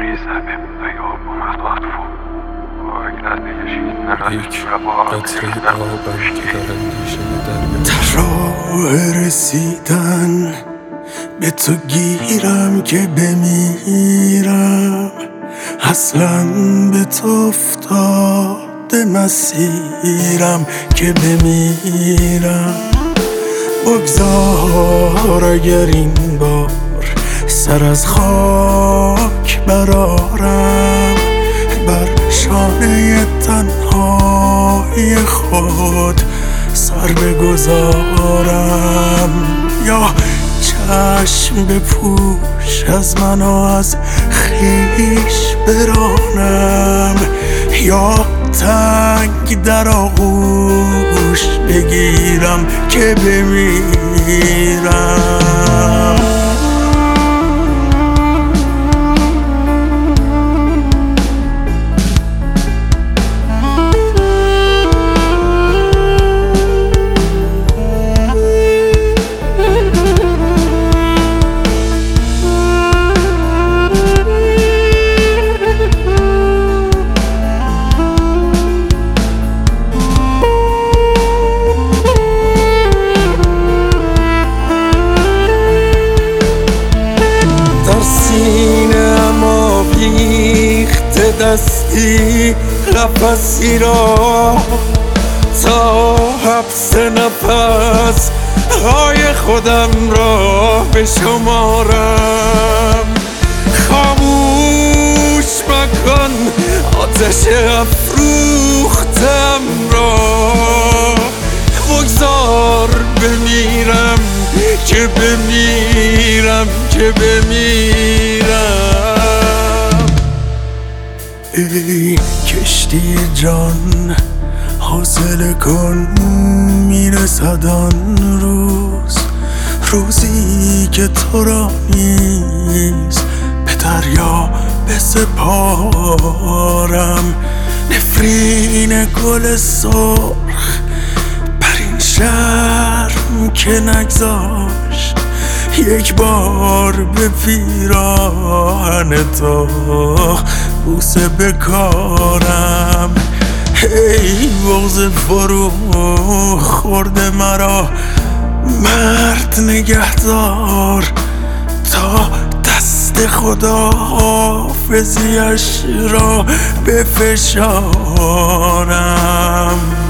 یک قطره آبم که در اندیشه دریا در راه رسیدن به تو گیرم که بمیرم، اصلا به تو افتاده مسیرم که بمیرم. بگذار اگر این بار سر از خاک برارم، بر شانه تنهای خود سر بگذارم، یا چشم بپوش از من و از خویش برانم، یا تنگ در آغوش بگیرم که بمیرم. دستی قفسی را تا حبس نفس های خودم را بشمارم. خاموش مکن آتش افروختم را، بگذار بمیرم که بمیرم که بمیرم. ای کشتی جان حاصل کن، میرسد آن روزی که تو را نیز به دریا بسپارم. نفرین گل سرخ بر این شرم که نگذاشت یک بار به پیراهن تو بوسه بکارم. ای بغض فرو خورده مرا مرد نگهدار، تا دست خدا حافظیش را بفشارم.